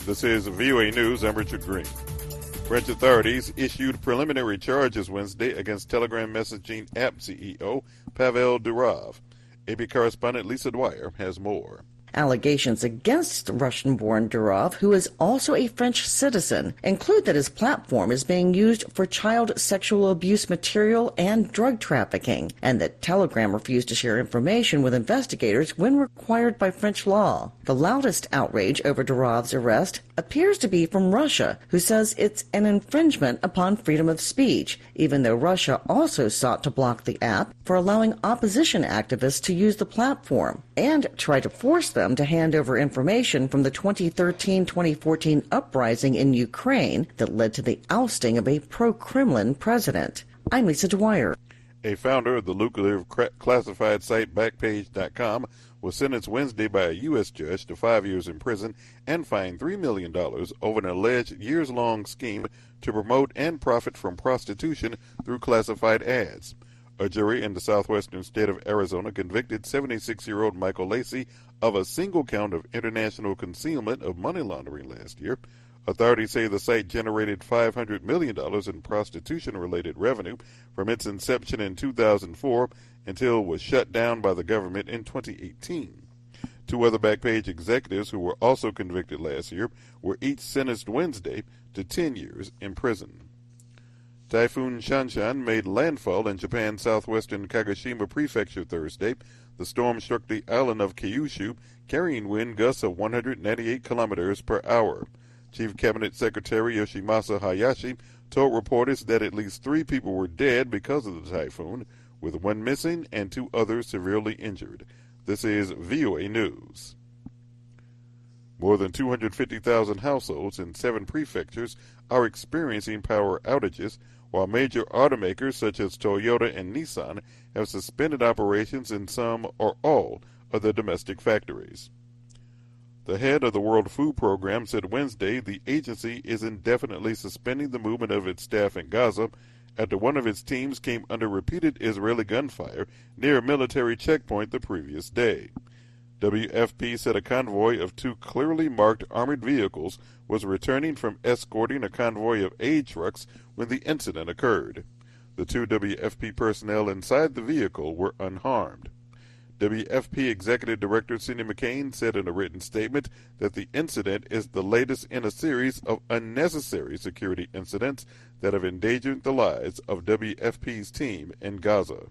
This is VOA News. I'm Richard Green. French authorities issued preliminary charges Wednesday against Telegram messaging app CEO Pavel Durov. AP correspondent Lisa Dwyer has more. Allegations against Russian-born Durov, who is also a French citizen, include that his platform is being used for child sexual abuse material and drug trafficking, and that Telegram refused to share information with investigators when required by French law. The loudest outrage over Durov's arrest appears to be from Russia, who says it's an infringement upon freedom of speech, even though Russia also sought to block the app for allowing opposition activists to use the platform and try to force them to hand over information from the 2013-2014 uprising in Ukraine that led to the ousting of a pro-Kremlin president. I'm Lisa Dwyer. A founder of the lucrative classified site Backpage.com was sentenced Wednesday by a U.S. judge to 5 years in prison and fined $3 million over an alleged years-long scheme to promote and profit from prostitution through classified ads. A jury in the southwestern state of Arizona convicted 76-year-old Michael Lacey of a single count of international concealment of money laundering last year. Authorities say the site generated $500 million in prostitution-related revenue from its inception in 2004 until it was shut down by the government in 2018. Two other Backpage executives who were also convicted last year were each sentenced Wednesday to 10 years in prison. Typhoon Shanshan made landfall in Japan's southwestern Kagoshima prefecture Thursday. The storm struck the island of Kyushu, carrying wind gusts of 198 kilometers per hour. Chief Cabinet Secretary Yoshimasa Hayashi told reporters that at least 3 people were dead because of the typhoon, with 1 missing and 2 others severely injured. This is VOA News. More than 250,000 households in 7 prefectures are experiencing power outages, while major automakers such as Toyota and Nissan have suspended operations in some or all of their domestic factories. The head of the World Food Program said Wednesday the agency is indefinitely suspending the movement of its staff in Gaza after one of its teams came under repeated Israeli gunfire near a military checkpoint the previous day. WFP said a convoy of 2 clearly marked armored vehicles was returning from escorting a convoy of aid trucks when the incident occurred. The 2 WFP personnel inside the vehicle were unharmed. WFP Executive Director Cindy McCain said in a written statement that the incident is the latest in a series of unnecessary security incidents that have endangered the lives of WFP's team in Gaza.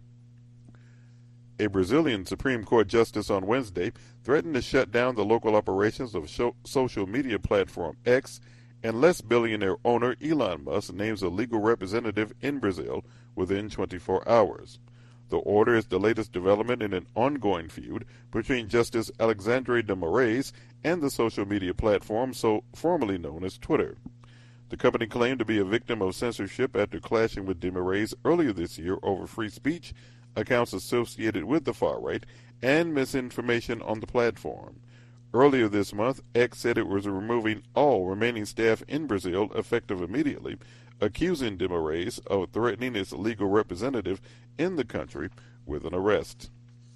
A Brazilian Supreme Court justice on Wednesday threatened to shut down the local operations of social media platform X unless billionaire owner Elon Musk names a legal representative in Brazil within 24 hours. The order is the latest development in an ongoing feud between Justice Alexandre de Moraes and the social media platform formerly known as Twitter. The company claimed to be a victim of censorship after clashing with de Moraes earlier this year over free speech, accounts associated with the far right, and misinformation on the platform. Earlier this month, X said it was removing all remaining staff in Brazil effective immediately, accusing de Moraes of threatening its legal representative in the country with an arrest.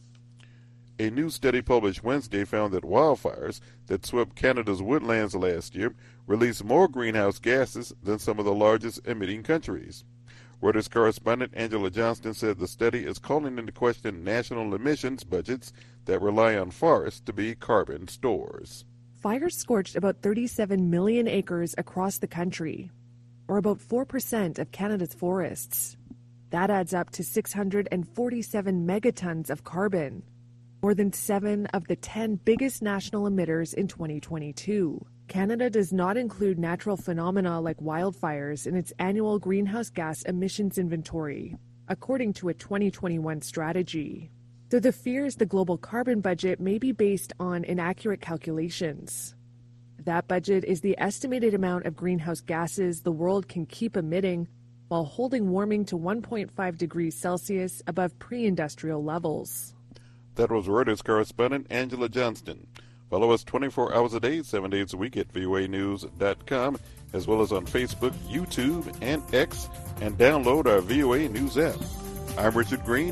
A new study published Wednesday found that wildfires that swept Canada's woodlands last year released more greenhouse gases than some of the largest emitting countries. Reuters correspondent Angela Johnston said the study is calling into question national emissions budgets that rely on forests to be carbon stores. Fires scorched about 37 million acres across the country, or about 4% of Canada's forests. That adds up to 647 megatons of carbon, more than 7 of the 10 biggest national emitters in 2022. Canada does not include natural phenomena like wildfires in its annual greenhouse gas emissions inventory, according to a 2021 strategy. So the fear is the global carbon budget may be based on inaccurate calculations. That budget is the estimated amount of greenhouse gases the world can keep emitting while holding warming to 1.5 degrees Celsius above pre-industrial levels. That was Reuters correspondent Angela Johnston. Follow us 24 hours a day, 7 days a week at voanews.com, as well as on Facebook, YouTube, and X, and download our VOA News app. I'm Richard Green.